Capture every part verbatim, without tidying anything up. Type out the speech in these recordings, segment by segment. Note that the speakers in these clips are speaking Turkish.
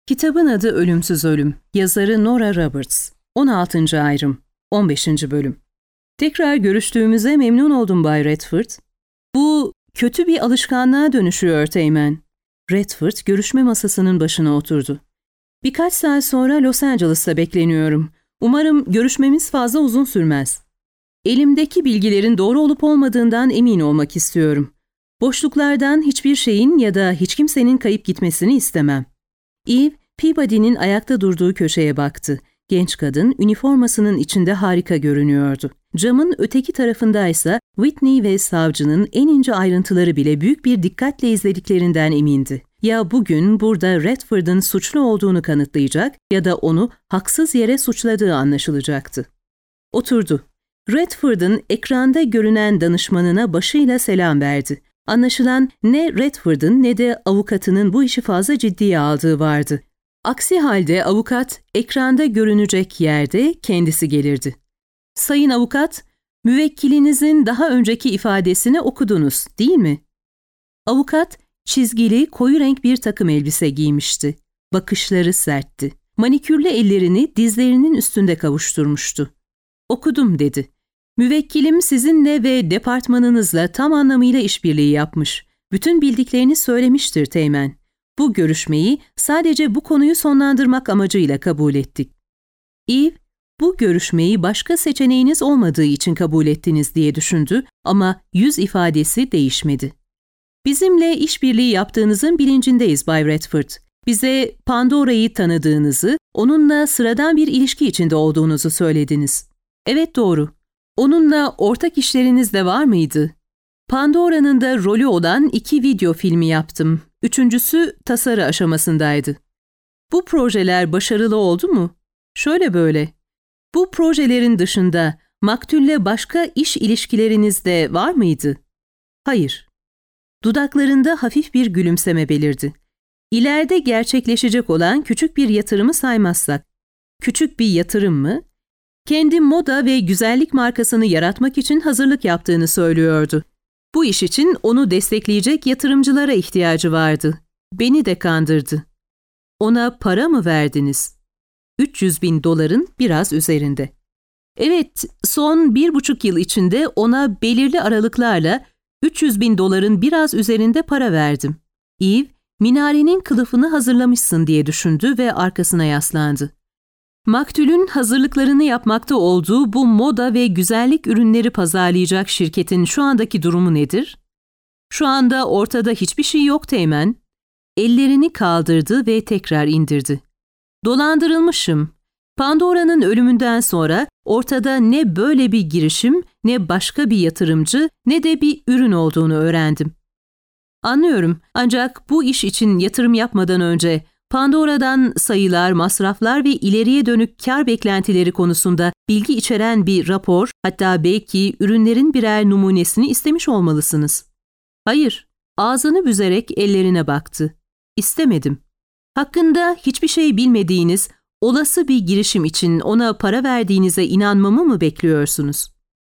Kitabın adı Ölümsüz Ölüm. Yazarı Nora Roberts. on altıncı ayrım. on beşinci bölüm. Tekrar görüştüğümüze memnun oldum Bay Redford. Bu kötü bir alışkanlığa dönüşüyor Teğmen. Redford görüşme masasının başına oturdu. Birkaç saat sonra Los Angeles'ta bekleniyorum. Umarım görüşmemiz fazla uzun sürmez. Elimdeki bilgilerin doğru olup olmadığından emin olmak istiyorum. Boşluklardan hiçbir şeyin ya da hiç kimsenin kayıp gitmesini istemem. Eve, Peabody'nin ayakta durduğu köşeye baktı. Genç kadın üniformasının içinde harika görünüyordu. Camın öteki tarafındaysa Whitney ve savcının en ince ayrıntıları bile büyük bir dikkatle izlediklerinden emindi. Ya bugün burada Redford'un suçlu olduğunu kanıtlayacak ya da onu haksız yere suçladığı anlaşılacaktı. Oturdu. Redford'un ekranda görünen danışmanına başıyla selam verdi. Anlaşılan ne Redford'un ne de avukatının bu işi fazla ciddiye aldığı vardı. Aksi halde avukat ekranda görünecek yerde kendisi gelirdi. Sayın avukat, müvekkilinizin daha önceki ifadesini okudunuz, değil mi? Avukat, çizgili, koyu renk bir takım elbise giymişti. Bakışları sertti. Manikürlü ellerini dizlerinin üstünde kavuşturmuştu. Okudum dedi. Müvekkilim sizinle ve departmanınızla tam anlamıyla işbirliği yapmış. Bütün bildiklerini söylemiştir Teğmen. Bu görüşmeyi sadece bu konuyu sonlandırmak amacıyla kabul ettik. Eve, bu görüşmeyi başka seçeneğiniz olmadığı için kabul ettiniz diye düşündü ama yüz ifadesi değişmedi. Bizimle işbirliği yaptığınızın bilincindeyiz Bay Redford. Bize Pandora'yı tanıdığınızı, onunla sıradan bir ilişki içinde olduğunuzu söylediniz. Evet doğru. Onunla ortak işleriniz de var mıydı? Pandora'nın da rolü olan iki video filmi yaptım. Üçüncüsü tasarı aşamasındaydı. Bu projeler başarılı oldu mu? Şöyle böyle. Bu projelerin dışında maktulle başka iş ilişkileriniz de var mıydı? Hayır. Dudaklarında hafif bir gülümseme belirdi. İleride gerçekleşecek olan küçük bir yatırımı saymazsak. Küçük bir yatırım mı? Kendi moda ve güzellik markasını yaratmak için hazırlık yaptığını söylüyordu. Bu iş için onu destekleyecek yatırımcılara ihtiyacı vardı. Beni de kandırdı. Ona para mı verdiniz? üç yüz bin doların biraz üzerinde. Evet, son bir buçuk yıl içinde ona belirli aralıklarla üç yüz bin doların biraz üzerinde para verdim. Eve, minarenin kılıfını hazırlamışsın diye düşündü ve arkasına yaslandı. Maktul'ün hazırlıklarını yapmakta olduğu bu moda ve güzellik ürünleri pazarlayacak şirketin şu andaki durumu nedir? Şu anda ortada hiçbir şey yok Teğmen. Ellerini kaldırdı ve tekrar indirdi. Dolandırılmışım. Pandora'nın ölümünden sonra ortada ne böyle bir girişim, ne başka bir yatırımcı, ne de bir ürün olduğunu öğrendim. Anlıyorum, ancak bu iş için yatırım yapmadan önce Pandora'dan sayılar, masraflar ve ileriye dönük kar beklentileri konusunda bilgi içeren bir rapor, hatta belki ürünlerin birer numunesini istemiş olmalısınız. Hayır, ağzını büzerek ellerine baktı. İstemedim. Hakkında hiçbir şey bilmediğiniz, olası bir girişim için ona para verdiğinize inanmamı mı bekliyorsunuz?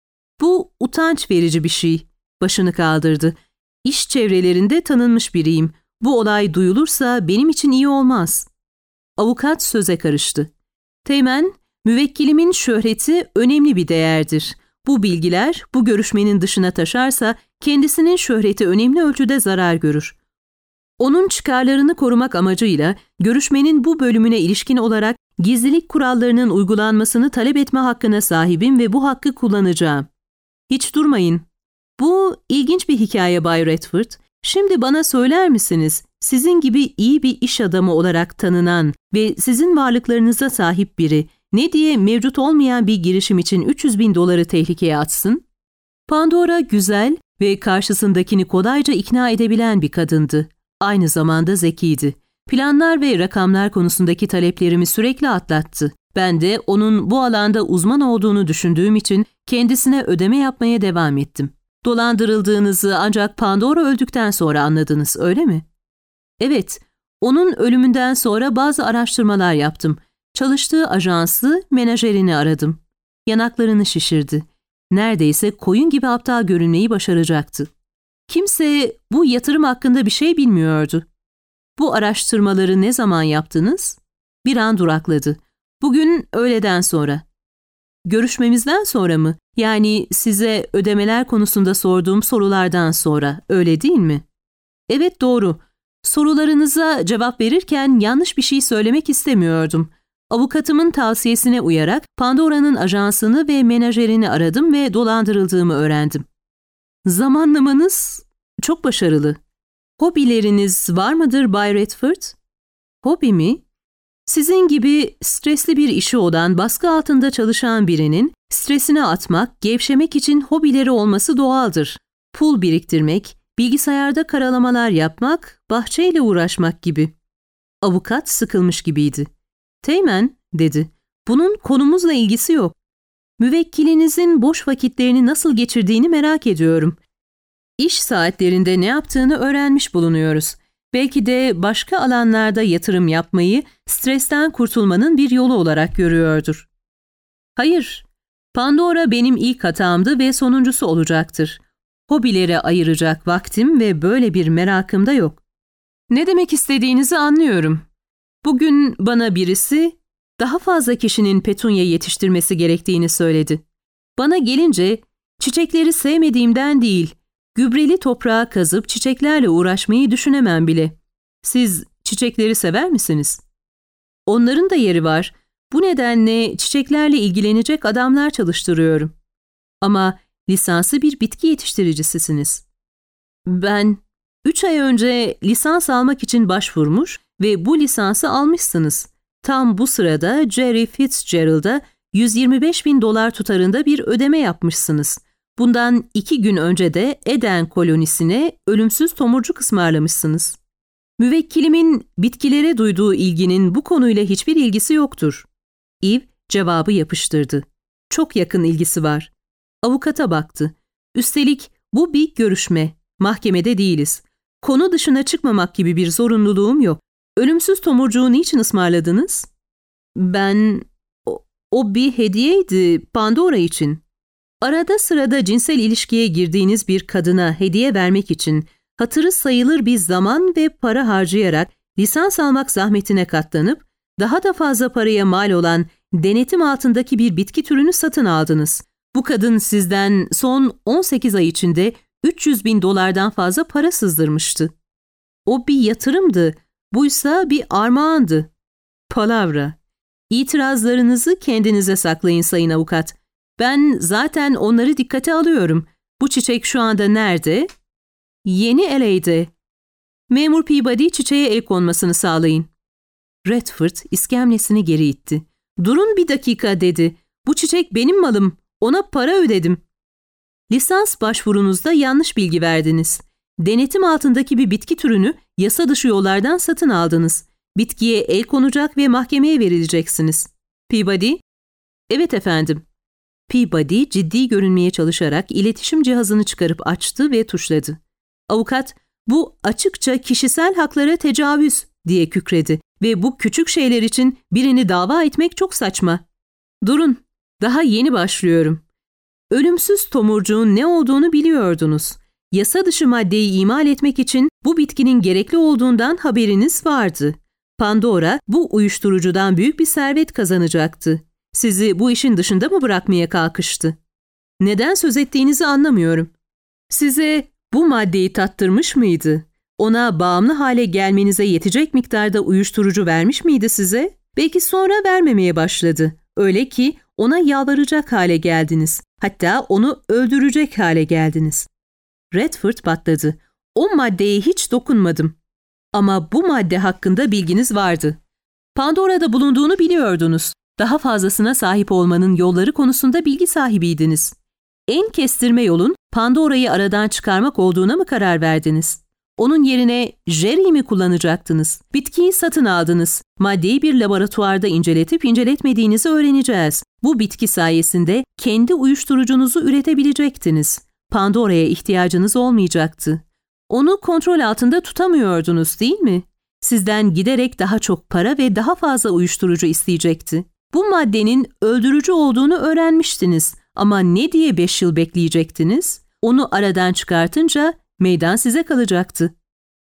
Bu utanç verici bir şey. Başını kaldırdı. İş çevrelerinde tanınmış biriyim. Bu olay duyulursa benim için iyi olmaz. Avukat söze karıştı. Teğmen, müvekkilimin şöhreti önemli bir değerdir. Bu bilgiler bu görüşmenin dışına taşarsa kendisinin şöhreti önemli ölçüde zarar görür. Onun çıkarlarını korumak amacıyla görüşmenin bu bölümüne ilişkin olarak gizlilik kurallarının uygulanmasını talep etme hakkına sahibim ve bu hakkı kullanacağım. Hiç durmayın. Bu ilginç bir hikaye Bay Redford. Şimdi bana söyler misiniz, sizin gibi iyi bir iş adamı olarak tanınan ve sizin varlıklarınıza sahip biri ne diye mevcut olmayan bir girişim için üç yüz bin doları tehlikeye atsın? Pandora güzel ve karşısındakini kolayca ikna edebilen bir kadındı. Aynı zamanda zekiydi. Planlar ve rakamlar konusundaki taleplerimi sürekli atlattı. Ben de onun bu alanda uzman olduğunu düşündüğüm için kendisine ödeme yapmaya devam ettim. Dolandırıldığınızı ancak Pandora öldükten sonra anladınız, öyle mi? Evet, onun ölümünden sonra bazı araştırmalar yaptım. Çalıştığı ajansı, menajerini aradım. Yanaklarını şişirdi. Neredeyse koyun gibi aptal görünmeyi başaracaktı. Kimse bu yatırım hakkında bir şey bilmiyordu. Bu araştırmaları ne zaman yaptınız? Bir an durakladı. Bugün öğleden sonra. Görüşmemizden sonra mı? Yani size ödemeler konusunda sorduğum sorulardan sonra, öyle değil mi? Evet, doğru. Sorularınıza cevap verirken yanlış bir şey söylemek istemiyordum. Avukatımın tavsiyesine uyarak Pandora'nın ajansını ve menajerini aradım ve dolandırıldığımı öğrendim. Zamanlamanız çok başarılı. Hobileriniz var mıdır Bay Redford? Hobi mi? Sizin gibi stresli bir işi olan, baskı altında çalışan birinin stresini atmak, gevşemek için hobileri olması doğaldır. Pul biriktirmek, bilgisayarda karalamalar yapmak, bahçeyle uğraşmak gibi. Avukat sıkılmış gibiydi. Teğmen, dedi, bunun konumuzla ilgisi yok. Müvekkilinizin boş vakitlerini nasıl geçirdiğini merak ediyorum. İş saatlerinde ne yaptığını öğrenmiş bulunuyoruz. Belki de başka alanlarda yatırım yapmayı stresten kurtulmanın bir yolu olarak görüyordur. Hayır, Pandora benim ilk hatamdı ve sonuncusu olacaktır. Hobilere ayıracak vaktim ve böyle bir merakım da yok. Ne demek istediğinizi anlıyorum. Bugün bana birisi daha fazla kişinin petunya yetiştirmesi gerektiğini söyledi. Bana gelince çiçekleri sevmediğimden değil, gübreli toprağa kazıp çiçeklerle uğraşmayı düşünemem bile. Siz çiçekleri sever misiniz? Onların da yeri var. Bu nedenle çiçeklerle ilgilenecek adamlar çalıştırıyorum. Ama lisanslı bir bitki yetiştiricisisiniz. Ben üç ay önce lisans almak için başvurmuş ve bu lisansı almışsınız. Tam bu sırada Jerry Fitzgerald'a yüz yirmi beş bin dolar tutarında bir ödeme yapmışsınız. Bundan iki gün önce de Eden kolonisine ölümsüz tomurcuk ısmarlamışsınız. Müvekkilimin bitkilere duyduğu ilginin bu konuyla hiçbir ilgisi yoktur. Eve cevabı yapıştırdı. Çok yakın ilgisi var. Avukata baktı. Üstelik bu bir görüşme. Mahkemede değiliz. Konu dışına çıkmamak gibi bir zorunluluğum yok. Ölümsüz tomurcuğu niçin ısmarladınız? Ben... O, o bir hediyeydi Pandora için. Arada sırada cinsel ilişkiye girdiğiniz bir kadına hediye vermek için hatırı sayılır bir zaman ve para harcayarak lisans almak zahmetine katlanıp daha da fazla paraya mal olan denetim altındaki bir bitki türünü satın aldınız. Bu kadın sizden son on sekiz ay içinde üç yüz bin dolardan fazla para sızdırmıştı. O bir yatırımdı, buysa bir armağandı. Palavra. İtirazlarınızı kendinize saklayın sayın avukat. Ben zaten onları dikkate alıyorum. Bu çiçek şu anda nerede? Yeni L A'de. Memur Peabody çiçeğe el konmasını sağlayın. Redford iskemlesini geri itti. Durun bir dakika dedi. Bu çiçek benim malım. Ona para ödedim. Lisans başvurunuzda yanlış bilgi verdiniz. Denetim altındaki bir bitki türünü yasa dışı yollardan satın aldınız. Bitkiye el konacak ve mahkemeye verileceksiniz. Peabody? Evet efendim. Peabody ciddi görünmeye çalışarak iletişim cihazını çıkarıp açtı ve tuşladı. Avukat, bu açıkça kişisel haklara tecavüz diye kükredi ve bu küçük şeyler için birini dava etmek çok saçma. Durun, daha yeni başlıyorum. Ölümsüz tomurcuğun ne olduğunu biliyordunuz. Yasa dışı maddeyi imal etmek için bu bitkinin gerekli olduğundan haberiniz vardı. Pandora bu uyuşturucudan büyük bir servet kazanacaktı. Sizi bu işin dışında mı bırakmaya kalkıştı? Neden söz ettiğinizi anlamıyorum. Size bu maddeyi tattırmış mıydı? Ona bağımlı hale gelmenize yetecek miktarda uyuşturucu vermiş miydi size? Belki sonra vermemeye başladı. Öyle ki ona yalvaracak hale geldiniz. Hatta onu öldürecek hale geldiniz. Redford patladı. O maddeye hiç dokunmadım. Ama bu madde hakkında bilginiz vardı. Pandora'da bulunduğunu biliyordunuz. Daha fazlasına sahip olmanın yolları konusunda bilgi sahibiydiniz. En kestirme yolun Pandora'yı aradan çıkarmak olduğuna mı karar verdiniz? Onun yerine Jerry'i mi kullanacaktınız? Bitkiyi satın aldınız. Maddeyi bir laboratuvarda inceletip inceletmediğinizi öğreneceğiz. Bu bitki sayesinde kendi uyuşturucunuzu üretebilecektiniz. Pandora'ya ihtiyacınız olmayacaktı. Onu kontrol altında tutamıyordunuz, değil mi? Sizden giderek daha çok para ve daha fazla uyuşturucu isteyecekti. Bu maddenin öldürücü olduğunu öğrenmiştiniz ama ne diye beş yıl bekleyecektiniz? Onu aradan çıkartınca meydan size kalacaktı.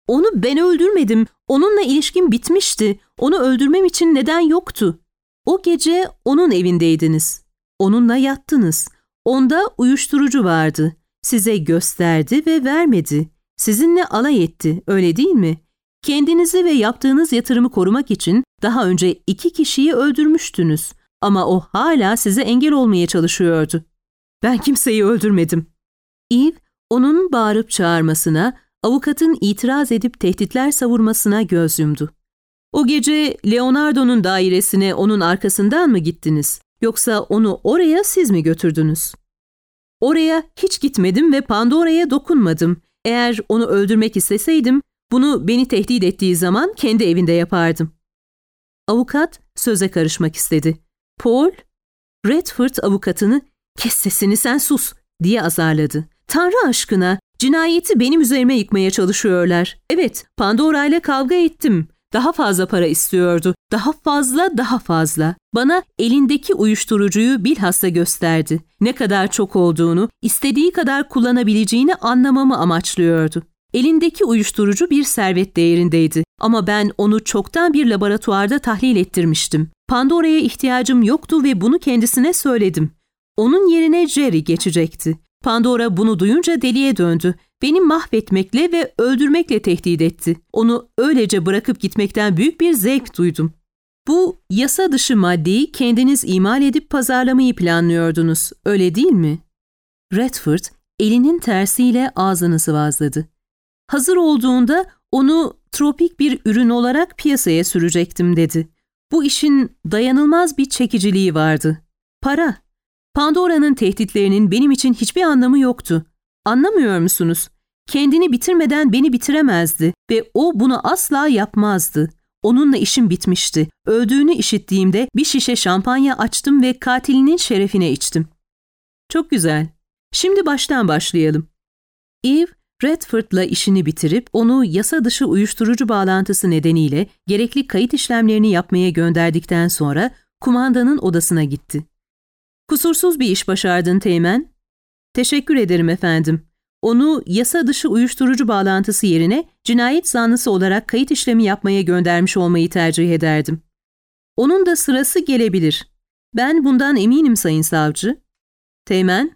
Onu ben öldürmedim. Onunla ilişkim bitmişti. Onu öldürmem için neden yoktu. O gece onun evindeydiniz. Onunla yattınız. Onda uyuşturucu vardı. Size gösterdi ve vermedi. Sizinle alay etti, öyle değil mi? Kendinizi ve yaptığınız yatırımı korumak için daha önce iki kişiyi öldürmüştünüz. Ama o hala size engel olmaya çalışıyordu. Ben kimseyi öldürmedim. Eve, onun bağırıp çağırmasına, avukatın itiraz edip tehditler savurmasına göz yumdu. O gece Leonardo'nun dairesine onun arkasından mı gittiniz? Yoksa onu oraya siz mi götürdünüz? Oraya hiç gitmedim ve Pandora'ya dokunmadım. Eğer onu öldürmek isteseydim, bunu beni tehdit ettiği zaman kendi evinde yapardım. Avukat söze karışmak istedi. Paul, Redford avukatını "Kes sesini, sen sus" diye azarladı. Tanrı aşkına, cinayeti benim üzerime yıkmaya çalışıyorlar. Evet, Pandora ile kavga ettim. Daha fazla para istiyordu. Daha fazla, daha fazla. Bana elindeki uyuşturucuyu bilhassa gösterdi. Ne kadar çok olduğunu, istediği kadar kullanabileceğini anlamamı amaçlıyordu. Elindeki uyuşturucu bir servet değerindeydi. Ama ben onu çoktan bir laboratuvarda tahlil ettirmiştim. Pandora'ya ihtiyacım yoktu ve bunu kendisine söyledim. Onun yerine Jerry geçecekti. Pandora bunu duyunca deliye döndü. Beni mahvetmekle ve öldürmekle tehdit etti. Onu öylece bırakıp gitmekten büyük bir zevk duydum. Bu yasa dışı maddeyi kendiniz imal edip pazarlamayı planlıyordunuz, öyle değil mi? Redford elinin tersiyle ağzını sıvazladı. Hazır olduğunda onu tropik bir ürün olarak piyasaya sürecektim dedi. Bu işin dayanılmaz bir çekiciliği vardı. Para. Pandora'nın tehditlerinin benim için hiçbir anlamı yoktu. Anlamıyor musunuz? Kendini bitirmeden beni bitiremezdi ve o bunu asla yapmazdı. Onunla işim bitmişti. Öldüğünü işittiğimde bir şişe şampanya açtım ve katilinin şerefine içtim. Çok güzel. Şimdi baştan başlayalım. Eve, Redford'la işini bitirip onu yasa dışı uyuşturucu bağlantısı nedeniyle gerekli kayıt işlemlerini yapmaya gönderdikten sonra kumandanın odasına gitti. Kusursuz bir iş başardın Teğmen. Teşekkür ederim efendim. Onu yasa dışı uyuşturucu bağlantısı yerine cinayet zanlısı olarak kayıt işlemi yapmaya göndermiş olmayı tercih ederdim. Onun da sırası gelebilir. Ben bundan eminim sayın savcı. Teğmen.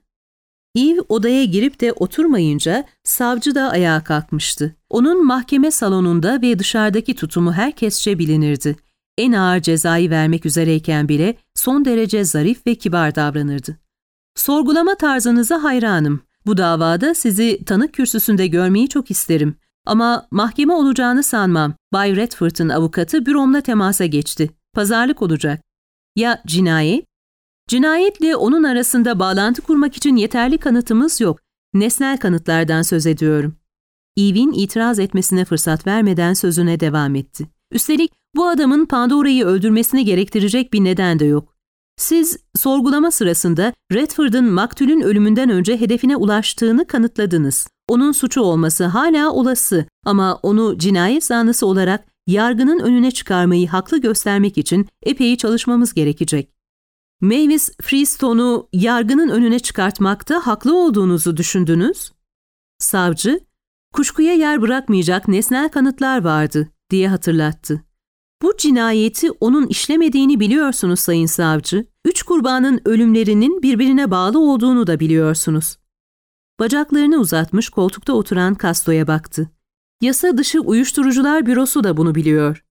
Eve odaya girip de oturmayınca savcı da ayağa kalkmıştı. Onun mahkeme salonunda ve dışarıdaki tutumu herkesçe bilinirdi. En ağır cezayı vermek üzereyken bile son derece zarif ve kibar davranırdı. Sorgulama tarzınıza hayranım. Bu davada sizi tanık kürsüsünde görmeyi çok isterim. Ama mahkeme olacağını sanmam. Bay Redford'un avukatı büromla temasa geçti. Pazarlık olacak. Ya cinayet? Cinayetle onun arasında bağlantı kurmak için yeterli kanıtımız yok. Nesnel kanıtlardan söz ediyorum. Eve'in itiraz etmesine fırsat vermeden sözüne devam etti. Üstelik bu adamın Pandora'yı öldürmesini gerektirecek bir neden de yok. Siz sorgulama sırasında Redford'un maktulün ölümünden önce hedefine ulaştığını kanıtladınız. Onun suçu olması hala olası ama onu cinayet zanlısı olarak yargının önüne çıkarmayı haklı göstermek için epey çalışmamız gerekecek. Mavis Freestone'u yargının önüne çıkartmakta haklı olduğunuzu düşündünüz. Savcı, kuşkuya yer bırakmayacak nesnel kanıtlar vardı diye hatırlattı. Bu cinayeti onun işlemediğini biliyorsunuz sayın savcı. Üç kurbanın ölümlerinin birbirine bağlı olduğunu da biliyorsunuz. Bacaklarını uzatmış koltukta oturan Casto'ya baktı. Yasa dışı uyuşturucular bürosu da bunu biliyor.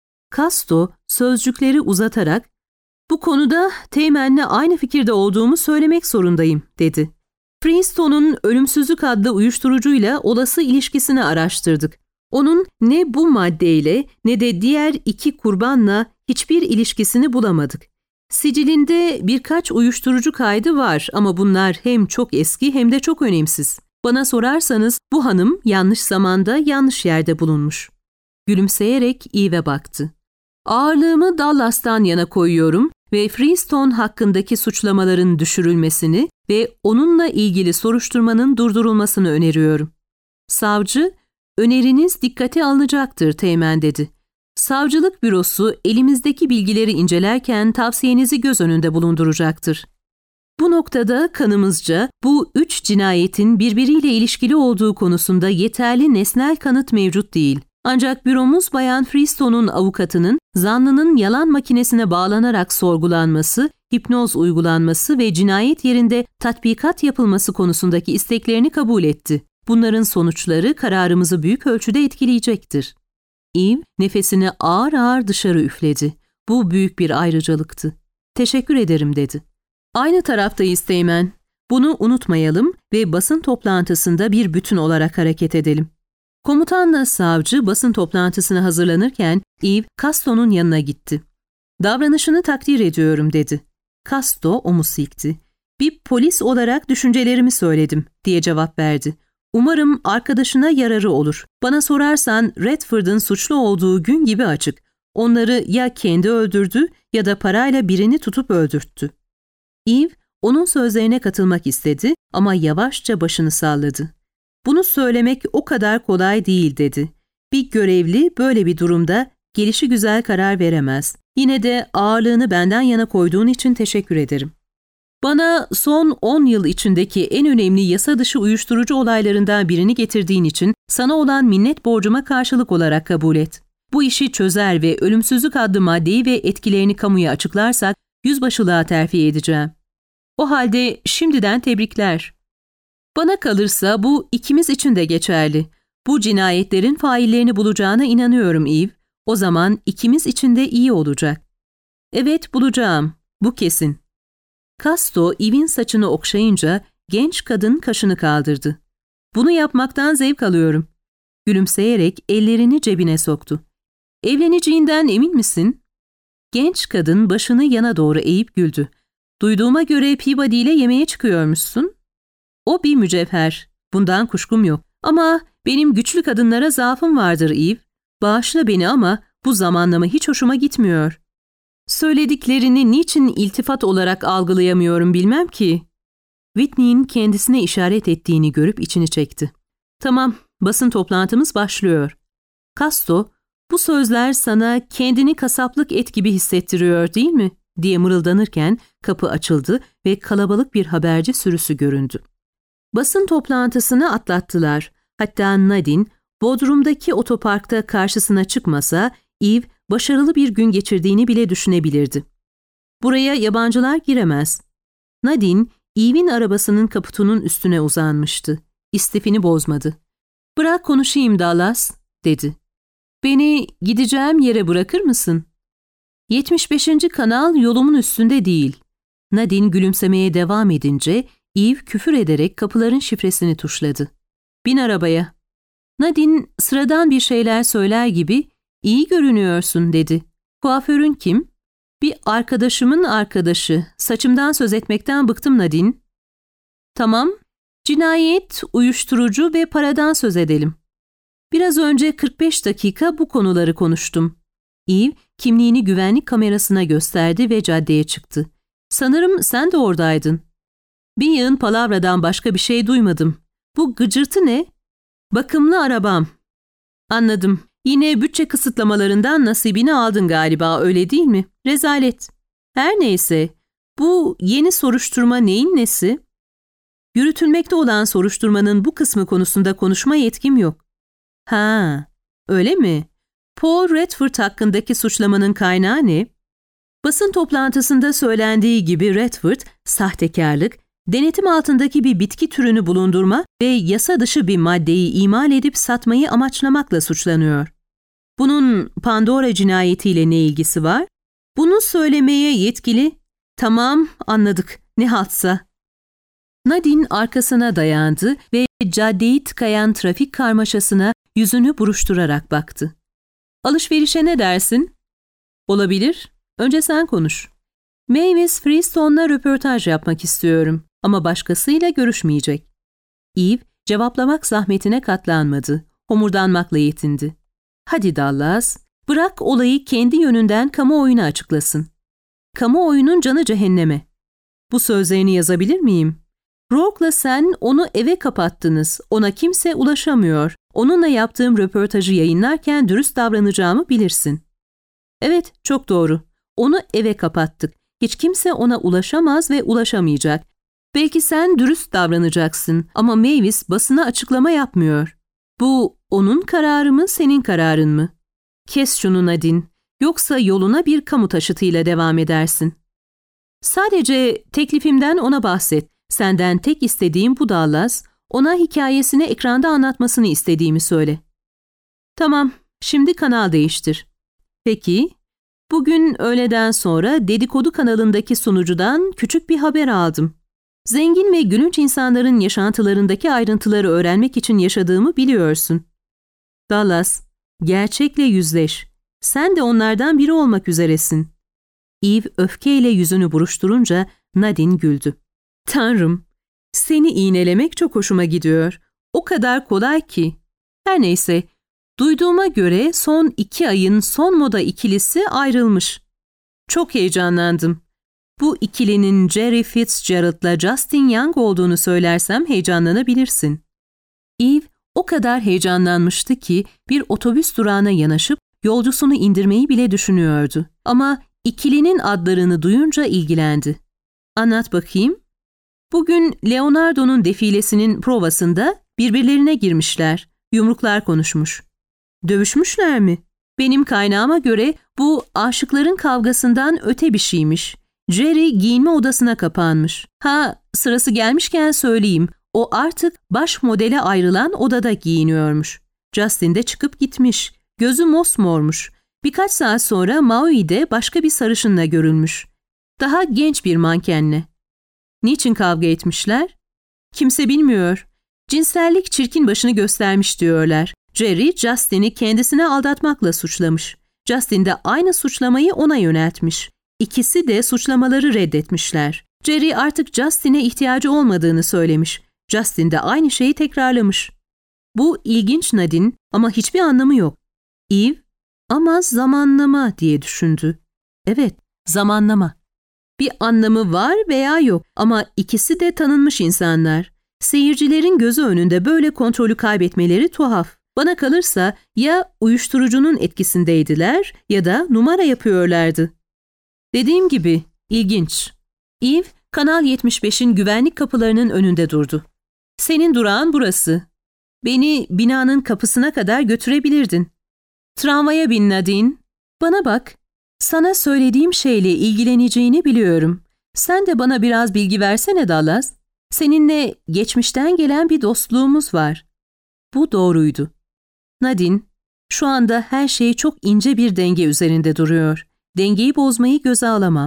Casto sözcükleri uzatarak, "Bu konuda Teğmen'le aynı fikirde olduğumu söylemek zorundayım," dedi. Freestone'un ölümsüzlük adlı uyuşturucuyla olası ilişkisini araştırdık. Onun ne bu maddeyle ne de diğer iki kurbanla hiçbir ilişkisini bulamadık. Sicilinde birkaç uyuşturucu kaydı var ama bunlar hem çok eski hem de çok önemsiz. Bana sorarsanız bu hanım yanlış zamanda yanlış yerde bulunmuş. Gülümseyerek Eve'e baktı. Ağırlığımı Dallas'tan yana koyuyorum ve Freestone hakkındaki suçlamaların düşürülmesini ve onunla ilgili soruşturmanın durdurulmasını öneriyorum. Savcı, öneriniz dikkate alınacaktır Teğmen dedi. Savcılık bürosu elimizdeki bilgileri incelerken tavsiyenizi göz önünde bulunduracaktır. Bu noktada kanımızca bu üç cinayetin birbiriyle ilişkili olduğu konusunda yeterli nesnel kanıt mevcut değil. Ancak büromuz Bayan Freestone'un avukatının zanlının yalan makinesine bağlanarak sorgulanması, hipnoz uygulanması ve cinayet yerinde tatbikat yapılması konusundaki isteklerini kabul etti. Bunların sonuçları kararımızı büyük ölçüde etkileyecektir. Eve nefesini ağır ağır dışarı üfledi. Bu büyük bir ayrıcalıktı. Teşekkür ederim dedi. Aynı taraftayız Teğmen. Bunu unutmayalım ve basın toplantısında bir bütün olarak hareket edelim. Komutanla savcı basın toplantısına hazırlanırken Eve, Casto'nun yanına gitti. Davranışını takdir ediyorum dedi. Casto omuz silkti. Bir polis olarak düşüncelerimi söyledim diye cevap verdi. Umarım arkadaşına yararı olur. Bana sorarsan Redford'un suçlu olduğu gün gibi açık. Onları ya kendi öldürdü ya da parayla birini tutup öldürttü. Eve onun sözlerine katılmak istedi ama yavaşça başını salladı. Bunu söylemek o kadar kolay değil dedi. Bir görevli böyle bir durumda gelişigüzel karar veremez. Yine de ağırlığını benden yana koyduğun için teşekkür ederim. Bana son on yıl içindeki en önemli yasa dışı uyuşturucu olaylarından birini getirdiğin için sana olan minnet borcuma karşılık olarak kabul et. Bu işi çözer ve ölümsüzlük adlı maddeyi ve etkilerini kamuya açıklarsak yüzbaşılığa terfi edeceğim. O halde şimdiden tebrikler. Bana kalırsa bu ikimiz için de geçerli. Bu cinayetlerin faillerini bulacağına inanıyorum Eve. O zaman ikimiz için de iyi olacak. Evet, bulacağım. Bu kesin. Casto, Eve'in saçını okşayınca genç kadın kaşını kaldırdı. Bunu yapmaktan zevk alıyorum. Gülümseyerek ellerini cebine soktu. Evleneceğinden emin misin? Genç kadın başını yana doğru eğip güldü. Duyduğuma göre Peabody ile yemeğe çıkıyormuşsun. O bir mücevher. Bundan kuşkum yok. Ama benim güçlü kadınlara zaafım vardır Eve. Bağışla beni ama bu zamanlama hiç hoşuma gitmiyor. Söylediklerini niçin iltifat olarak algılayamıyorum bilmem ki. Whitney'in kendisine işaret ettiğini görüp içini çekti. Tamam, basın toplantımız başlıyor. Casto, bu sözler sana kendini kasaplık et gibi hissettiriyor değil mi? Diye mırıldanırken kapı açıldı ve kalabalık bir haberci sürüsü göründü. Basın toplantısını atlattılar. Hatta Nadine, Bodrum'daki otoparkta karşısına çıkmasa, Eve başarılı bir gün geçirdiğini bile düşünebilirdi. Buraya yabancılar giremez. Nadine, Eve'in arabasının kaputunun üstüne uzanmıştı. İstifini bozmadı. "Bırak konuşayım Dallas," dedi. "Beni gideceğim yere bırakır mısın?" yetmiş beşinci kanal yolumun üstünde değil. Nadine gülümsemeye devam edince Eve küfür ederek kapıların şifresini tuşladı. "Bin arabaya." Nadine sıradan bir şeyler söyler gibi "İyi görünüyorsun," dedi. "Kuaförün kim?" "Bir arkadaşımın arkadaşı. Saçımdan söz etmekten bıktım Nadine." "Tamam. Cinayet, uyuşturucu ve paradan söz edelim." Biraz önce kırk beş dakika bu konuları konuştum. Eve kimliğini güvenlik kamerasına gösterdi ve caddeye çıktı. "Sanırım sen de oradaydın." "Bir yığın palavradan başka bir şey duymadım. Bu gıcırtı ne?" "Bakımlı arabam." "Anladım. Yine bütçe kısıtlamalarından nasibini aldın galiba, öyle değil mi? Rezalet." "Her neyse. Bu yeni soruşturma neyin nesi?" "Yürütülmekte olan soruşturmanın bu kısmı konusunda konuşma yetkim yok." "Ha, öyle mi? Paul Redford hakkındaki suçlamanın kaynağı ne?" Basın toplantısında söylendiği gibi Redford, sahtekarlık, denetim altındaki bir bitki türünü bulundurma ve yasa dışı bir maddeyi imal edip satmayı amaçlamakla suçlanıyor. Bunun Pandora cinayetiyle ne ilgisi var? Bunu söylemeye yetkili. Tamam, anladık. Ne haltsa. Nadine arkasına dayandı ve caddeyi tıkayan trafik karmaşasına yüzünü buruşturarak baktı. "Alışverişe ne dersin?" "Olabilir. Önce sen konuş." "Mavis Freestone'la röportaj yapmak istiyorum ama başkasıyla görüşmeyecek." Eve cevaplamak zahmetine katlanmadı. Homurdanmakla yetindi. "Hadi Dallas, bırak olayı kendi yönünden kamuoyuna açıklasın." "Kamuoyunun canı cehenneme." "Bu sözlerini yazabilir miyim?" "Rourke'la sen onu eve kapattınız. Ona kimse ulaşamıyor. Onunla yaptığım röportajı yayınlarken dürüst davranacağımı bilirsin." "Evet, çok doğru. Onu eve kapattık. Hiç kimse ona ulaşamaz ve ulaşamayacak. Belki sen dürüst davranacaksın ama Mavis basına açıklama yapmıyor. Bu onun kararı mı, senin kararın mı? Kes şunu Nadine, yoksa yoluna bir kamu taşıtıyla devam edersin. Sadece teklifimden ona bahset. Senden tek istediğim bu Dallas, ona hikayesini ekranda anlatmasını istediğimi söyle. Tamam, şimdi kanal değiştir. Peki, bugün öğleden sonra Dedikodu kanalındaki sunucudan küçük bir haber aldım. Zengin ve gülünç insanların yaşantılarındaki ayrıntıları öğrenmek için yaşadığımı biliyorsun. Dallas, gerçekle yüzleş. Sen de onlardan biri olmak üzeresin. Eve öfkeyle yüzünü buruşturunca Nadine güldü. Tanrım, seni iğnelemek çok hoşuma gidiyor. O kadar kolay ki. Her neyse, duyduğuma göre son iki ayın son moda ikilisi ayrılmış. Çok heyecanlandım. Bu ikilinin Jerry Fitzgerald'la Justin Young olduğunu söylersem heyecanlanabilirsin. Eve o kadar heyecanlanmıştı ki bir otobüs durağına yanaşıp yolcusunu indirmeyi bile düşünüyordu. Ama ikilinin adlarını duyunca ilgilendi. Anlat bakayım. Bugün Leonardo'nun defilesinin provasında birbirlerine girmişler, yumruklar konuşmuş. Dövüşmüşler mi? Benim kaynağıma göre bu aşıkların kavgasından öte bir şeymiş. Jerry giyinme odasına kapanmış. Ha, sırası gelmişken söyleyeyim, o artık baş modele ayrılan odada giyiniyormuş. Justin de çıkıp gitmiş. Gözü mosmormuş. Birkaç saat sonra Maui'de başka bir sarışınla görülmüş. Daha genç bir mankenle. Niçin kavga etmişler? Kimse bilmiyor. Cinsellik çirkin başını göstermiş diyorlar. Jerry, Justin'i kendisine aldatmakla suçlamış. Justin de aynı suçlamayı ona yöneltmiş. İkisi de suçlamaları reddetmişler. Jerry artık Justin'e ihtiyacı olmadığını söylemiş. Justin de aynı şeyi tekrarlamış. Bu ilginç Nadine ama hiçbir anlamı yok. Eve, ama zamanlama diye düşündü. Evet, zamanlama. Bir anlamı var veya yok ama ikisi de tanınmış insanlar. Seyircilerin gözü önünde böyle kontrolü kaybetmeleri tuhaf. Bana kalırsa ya uyuşturucunun etkisindeydiler ya da numara yapıyorlardı. Dediğim gibi ilginç. Eve, Kanal yetmiş beşin güvenlik kapılarının önünde durdu. Senin durağın burası. Beni binanın kapısına kadar götürebilirdin. Tramvaya bin Nadine. Bana bak. Sana söylediğim şeyle ilgileneceğini biliyorum. Sen de bana biraz bilgi versene Dallas. Seninle geçmişten gelen bir dostluğumuz var. Bu doğruydu. Nadine, şu anda her şey çok ince bir denge üzerinde duruyor. Dengeyi bozmayı göze alamam.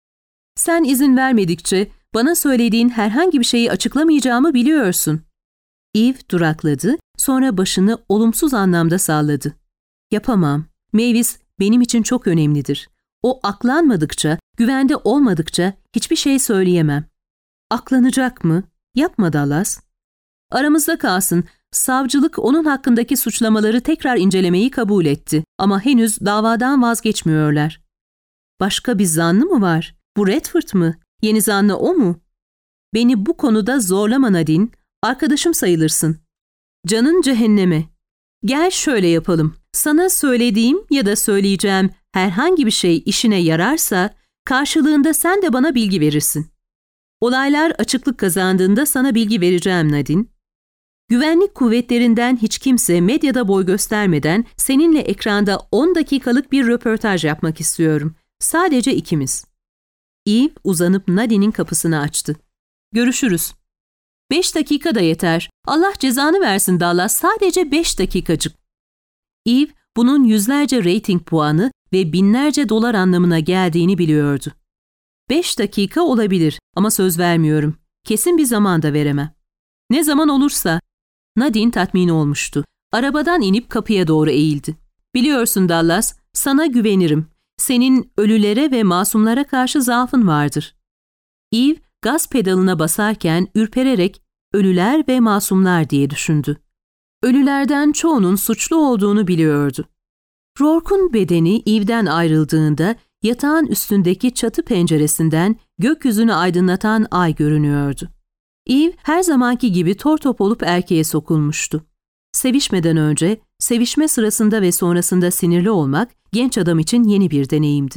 Sen izin vermedikçe bana söylediğin herhangi bir şeyi açıklamayacağımı biliyorsun. Eve durakladı, sonra başını olumsuz anlamda salladı. Yapamam. Mavis benim için çok önemlidir. O aklanmadıkça, güvende olmadıkça hiçbir şey söyleyemem. Aklanacak mı? Yapma Dallas. Aramızda kalsın. Savcılık onun hakkındaki suçlamaları tekrar incelemeyi kabul etti. Ama henüz davadan vazgeçmiyorlar. Başka bir zanlı mı var? Bu Redford mı? Yeni zanlı o mu? Beni bu konuda zorlama Nadine. Arkadaşım sayılırsın. Canın cehenneme. Gel şöyle yapalım. Sana söylediğim ya da söyleyeceğim herhangi bir şey işine yararsa karşılığında sen de bana bilgi verirsin. Olaylar açıklık kazandığında sana bilgi vereceğim Nadine. Güvenlik kuvvetlerinden hiç kimse medyada boy göstermeden seninle ekranda on dakikalık bir röportaj yapmak istiyorum. Sadece ikimiz. Eve uzanıp Nadine'in kapısını açtı. Görüşürüz. Beş dakika da yeter. Allah cezanı versin Dallas, sadece beş dakikacık. Eve bunun yüzlerce reyting puanı ve binlerce dolar anlamına geldiğini biliyordu. Beş dakika olabilir ama söz vermiyorum. Kesin bir zaman da veremem. Ne zaman olursa. Nadine tatmin olmuştu. Arabadan inip kapıya doğru eğildi. Biliyorsun Dallas, sana güvenirim. Senin ölülere ve masumlara karşı zaafın vardır. Eve gaz pedalına basarken ürpererek ölüler ve masumlar diye düşündü. Ölülerden çoğunun suçlu olduğunu biliyordu. Rourke'un bedeni Eve'den ayrıldığında yatağın üstündeki çatı penceresinden gökyüzünü aydınlatan ay görünüyordu. Eve her zamanki gibi tortop olup erkeğe sokulmuştu. Sevişmeden önce, sevişme sırasında ve sonrasında sinirli olmak genç adam için yeni bir deneyimdi.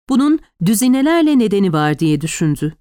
Bunun düzinelerle nedeni var diye düşündü.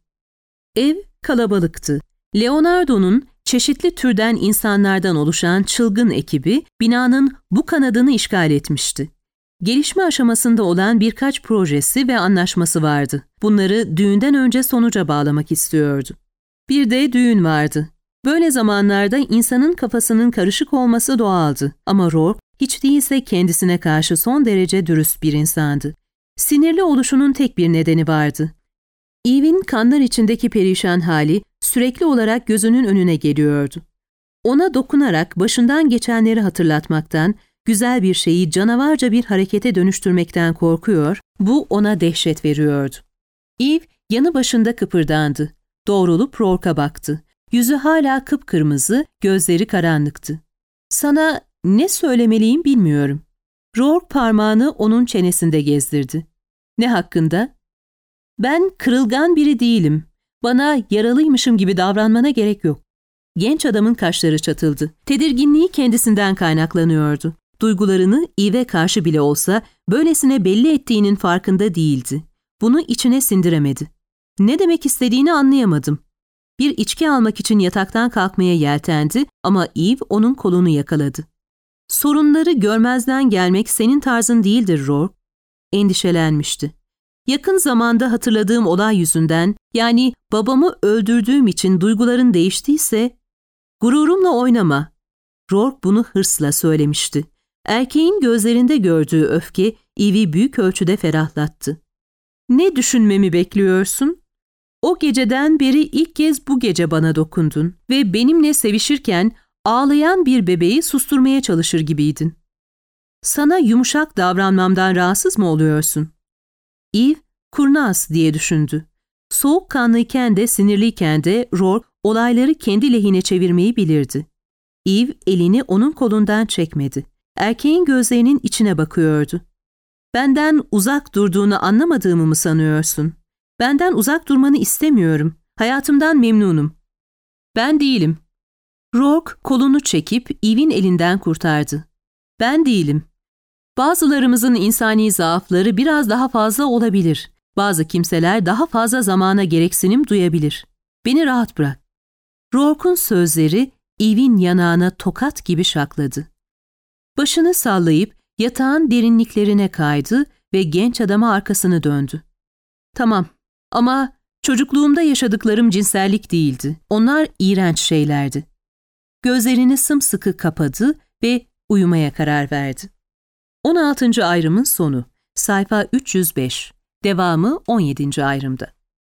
Ev kalabalıktı. Leonardo'nun çeşitli türden insanlardan oluşan çılgın ekibi binanın bu kanadını işgal etmişti. Gelişme aşamasında olan birkaç projesi ve anlaşması vardı. Bunları düğünden önce sonuca bağlamak istiyordu. Bir de düğün vardı. Böyle zamanlarda insanın kafasının karışık olması doğaldı. Ama Rourke hiç değilse kendisine karşı son derece dürüst bir insandı. Sinirli oluşunun tek bir nedeni vardı. Eve'in kanlar içindeki perişan hali sürekli olarak gözünün önüne geliyordu. Ona dokunarak başından geçenleri hatırlatmaktan, güzel bir şeyi canavarca bir harekete dönüştürmekten korkuyor, bu ona dehşet veriyordu. Eve yanı başında kıpırdandı. Doğrulup Rourke'a baktı. Yüzü hala kıpkırmızı, gözleri karanlıktı. "Sana ne söylemeliyim bilmiyorum." Rourke parmağını onun çenesinde gezdirdi. "Ne hakkında?" "Ben kırılgan biri değilim. Bana yaralıymışım gibi davranmana gerek yok." Genç adamın kaşları çatıldı. Tedirginliği kendisinden kaynaklanıyordu. Duygularını Eve'e karşı bile olsa böylesine belli ettiğinin farkında değildi. Bunu içine sindiremedi. Ne demek istediğini anlayamadım. Bir içki almak için yataktan kalkmaya yeltendi ama Eve onun kolunu yakaladı. "Sorunları görmezden gelmek senin tarzın değildir Rourke." Endişelenmişti. "Yakın zamanda hatırladığım olay yüzünden, yani babamı öldürdüğüm için duyguların değiştiyse, gururumla oynama." Rourke bunu hırsla söylemişti. Erkeğin gözlerinde gördüğü öfke Eve'i büyük ölçüde ferahlattı. "Ne düşünmemi bekliyorsun? O geceden beri ilk kez bu gece bana dokundun ve benimle sevişirken ağlayan bir bebeği susturmaya çalışır gibiydin. Sana yumuşak davranmamdan rahatsız mı oluyorsun?" Eve, kurnaz diye düşündü. Soğukkanlıyken de sinirliyken de Rourke olayları kendi lehine çevirmeyi bilirdi. Eve elini onun kolundan çekmedi. Erkeğin gözlerinin içine bakıyordu. "Benden uzak durduğunu anlamadığımı mı sanıyorsun? Benden uzak durmanı istemiyorum. Hayatımdan memnunum." "Ben değilim." Rourke kolunu çekip Eve'in elinden kurtardı. "Ben değilim. Bazılarımızın insani zaafları biraz daha fazla olabilir. Bazı kimseler daha fazla zamana gereksinim duyabilir. Beni rahat bırak." Rourke'un sözleri Eve'in yanağına tokat gibi şakladı. Başını sallayıp yatağın derinliklerine kaydı ve genç adama arkasını döndü. "Tamam ama çocukluğumda yaşadıklarım cinsellik değildi. Onlar iğrenç şeylerdi." Gözlerini sımsıkı kapadı ve uyumaya karar verdi. on altıncı ayrımın sonu. Sayfa üç yüz beş. Devamı on yedinci ayrımda.